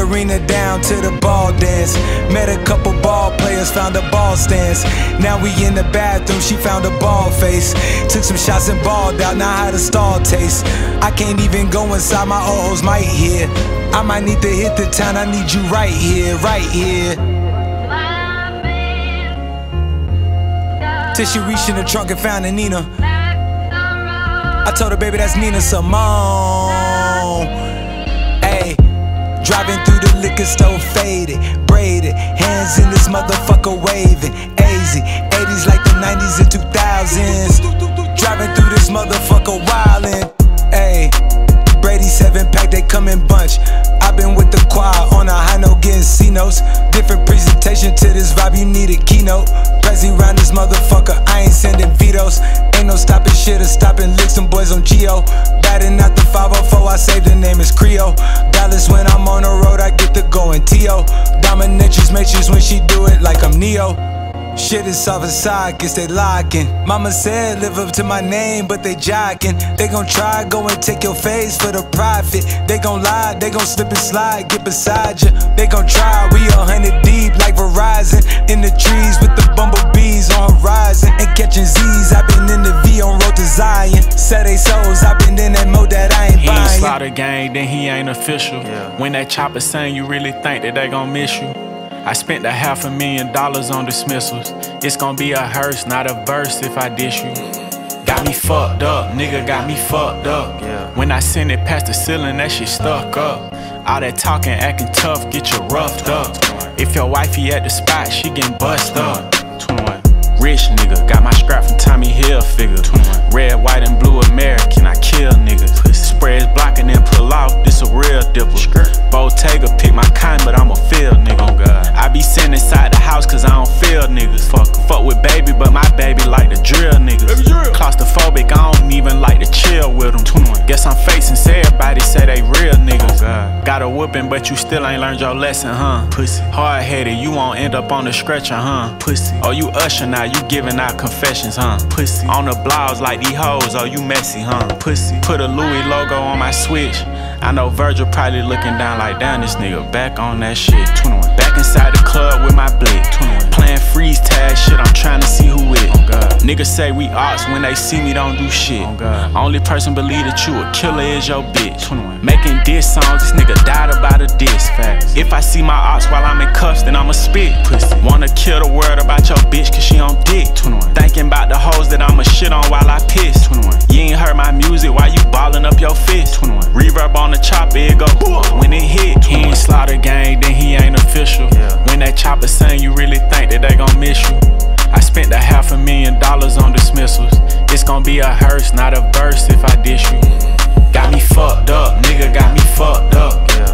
ballerina down to the ball dance. Met a couple ball players, found a ball stance. Now we in the bathroom, she found a ball face. Took some shots and balled out, now how the stall taste. I can't even go inside, my old hoes might hear. I might need to hit the town, I need you right here, right here. Till she reached in the trunk and found a Nina. I told her, baby, that's Nina Simone. Ayy, driving through the liquor store, faded, braided, hands in this motherfucker waving. AZ, 80s like the 90s and 2000s. Driving through this motherfucker wildin'. Ayy, Brady 7-pack, they come in bunch. I've been with the choir on a high note, getting C notes. Different presentation to this vibe, you need a keynote. Prezi round this motherfucker, I ain't sending vetoes. Ain't no stopping shit or stopping licks, them boys on Geo. Batting out the 504, I saved the name is Creo. Dallas when I'm on the road, I get to go in T.O. Dominatrix matrix when she do it like I'm Neo. Shit is soft inside, guess they locking. Mama said live up to my name, but they jocking. They gon' try, go and take your face for the profit. They gon' lie, they gon' slip and slide, get beside you. They gon' try, we 100 deep like Verizon. In the trees with the bumblebees on horizon. And catching Z's, I been in the V on road to Zion. Set they souls, I been in that mode that I ain't buying. He ain't slaughter gang, then he ain't official. When that chopper sing, you really think that they gon' miss you? I spent $500,000 on dismissals. It's gon' be a hearse, not a verse if I dish you. Got me fucked up, nigga got me fucked up. When I send it past the ceiling, that shit stuck up. All that talking, acting tough, get you roughed up. If your wifey at the spot, she getting bust up. 21. Rich nigga, got my scrap from Tommy Hilfiger. 21. Red, white, and blue American, I kill niggas. Spreads blocking and pull off, this a real dipper. Bottega pick my kind, but I'm a field nigga. Oh God. I be sitting inside the house cause I don't feel niggas. Fuck with baby, but my baby like to drill niggas. Claustrophobic, I don't even like to chill with them. 21. Guess I'm facing, so everybody say they real niggas. Oh got a whooping, but you still ain't learned your lesson, huh? Pussy. Hard-headed, you won't end up on the stretcher, huh? Pussy. Oh, you usher now, you giving out confessions, huh? Pussy. On the blouse like these hoes, oh, you messy, huh? Pussy. Put a Louis logo on my switch. I know Virgil probably looking down like, damn, this nigga back on that shit. 21. Back inside the club with my blick. 21. Playing freeze tag shit, I'm trying to see who it. Oh God. Niggas say we ops, when they see me don't do shit. Oh God. Only person believe that you a killer is your bitch. 21. Making diss songs, this nigga died about a diss. Facts. If I see my ops while I'm in cuffs, then I'ma spit. Pussy. Wanna kill the world about your bitch cause she on dick. 21. Thinking about the hoes that I'ma shit on while I piss. 21. You ain't heard my music while you ballin' up your fist. 21. Reverb on the chopper, it go when it hit. 21. He ain't slaughter gang, then he ain't official. When that chopper sing, you really think that they gon' miss you? I spent $500,000 on dismissals. It's gon' be a hearse, not a verse if I dish you. Got me fucked up, nigga got me fucked up.